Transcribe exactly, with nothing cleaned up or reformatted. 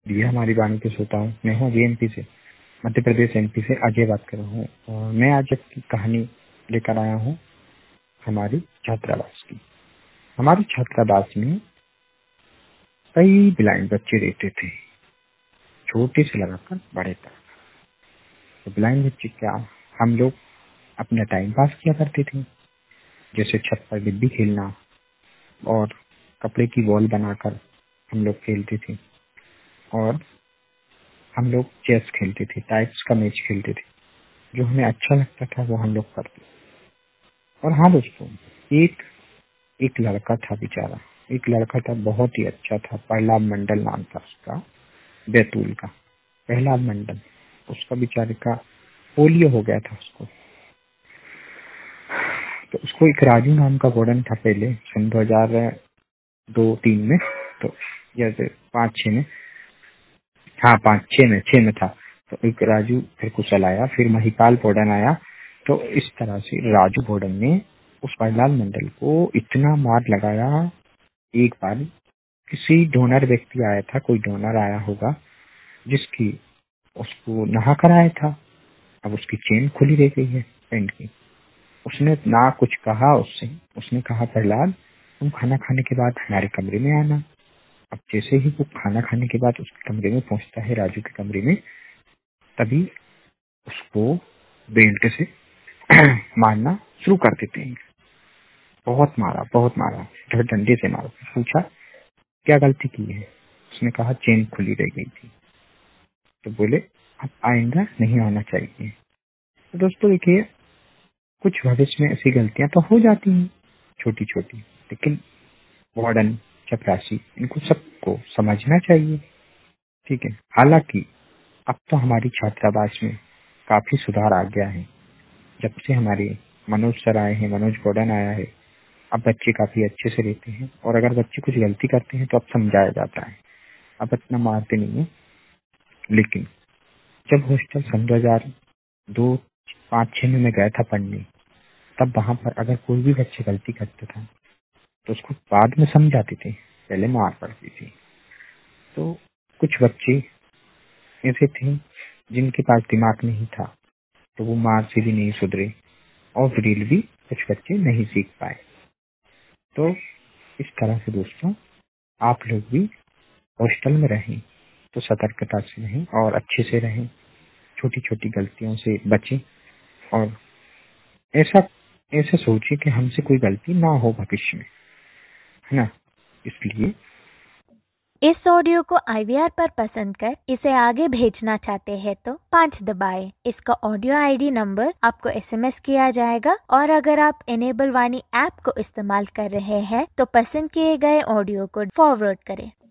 ये हमारी वाणी के श्रोता हूँ। मैं हूँ अभी एमपी से, मध्य प्रदेश एमपी से अजय बात कर रहा हूँ। और मैं आज एक कहानी लेकर आया हूँ हमारी छात्रावास की। हमारी छात्रावास में कई ब्लाइंड बच्चे रहते थे, छोटे से लगाकर बड़े तक। तो ब्लाइंड बच्चे क्या, हम लोग अपना टाइम पास किया करते थे, जैसे छत पर डिब्बी खेलना और कपड़े की बॉल बनाकर हम लोग खेलते थे। और हम लोग चेस खेलते थे, टाइप्स का मैच खेलते थे। जो हमें अच्छा लगता था वो हम लोग करते। और हाँ दोस्तों, एक एक लड़का था, बेचारा एक लड़का था, बहुत ही अच्छा था। प्रहलाद मंडल नाम था उसका, बैतूल का प्रहलाद मंडल। उसका बेचारे का पोलियो हो गया था उसको। तो उसको एक राजू नाम का वार्डन था पहले, सन दो हजार दो तीन में, तो जैसे पाँच छः में, हाँ पाँच छः में छः में था। तो एक राजू फिर कुशल आया, फिर महिपाल वार्डन आया। तो इस तरह से राजू वार्डन ने उस प्रहलाद मंडल को इतना मार लगाया। एक बार किसी डोनर व्यक्ति आया था, कोई डोनर आया होगा जिसकी उसको नहा कर आया था। अब उसकी चेन खुली रह गई है पैंट की। उसने ना कुछ कहा उससे, उसने कहा प्रहलाद तुम खाना खाने के बाद हमारे कमरे में आना। अब जैसे ही वो खाना खाने के बाद उसके कमरे में पहुंचता है, राजू के कमरे में, तभी उसको बेल्ट से मारना शुरू कर देते हैं। बहुत मारा, बहुत मारा, फिर डंडे से मारा। पूछा क्या गलती की है? उसने कहा चेन खुली रह गई थी। तो बोले अब आइंदा नहीं आना चाहिए। तो दोस्तों देखिए, कुछ भविष्य में ऐसी गलतियां तो हो जाती हैं छोटी छोटी, लेकिन वार्डन, चपरासी, इनको सबको समझना चाहिए। ठीक है। हालांकि अब तो हमारी छात्रावास में काफी सुधार आ गया है। जब से हमारे मनोज सर आए हैं, मनोज वार्डन आया है, अब बच्चे काफी अच्छे से रहते हैं। और अगर बच्चे कुछ गलती करते हैं तो अब समझाया जाता है, अब इतना मारते नहीं है। लेकिन जब हॉस्टल सन दो हजार दो पाँच छः में मैं गया था पढ़ने, तब वहां पर अगर कोई भी बच्चे गलती करता था तो उसको बाद में समझाते थे, पहले मार पड़ती थी। तो कुछ बच्चे ऐसे थे जिनके पास दिमाग नहीं था, तो वो मार से भी नहीं सुधरे और ड्रिल भी कुछ बच्चे नहीं सीख पाए। तो इस तरह से दोस्तों, आप लोग भी हॉस्टल में रहें तो सतर्कता से रहें और अच्छे से रहें, छोटी छोटी गलतियों से बचें। और ऐसा ऐसे सोचिए कि हमसे कोई गलती ना हो भविष्य में, है ना। इसलिए इस ऑडियो को आई वी आर पर पसंद कर इसे आगे भेजना चाहते हैं तो पाँच दबाएं। इसका ऑडियो आई डी नंबर आपको एस एम एस किया जाएगा। और अगर आप इनेबल वाणी ऐप को इस्तेमाल कर रहे हैं तो पसंद किए गए ऑडियो को फॉरवर्ड करें।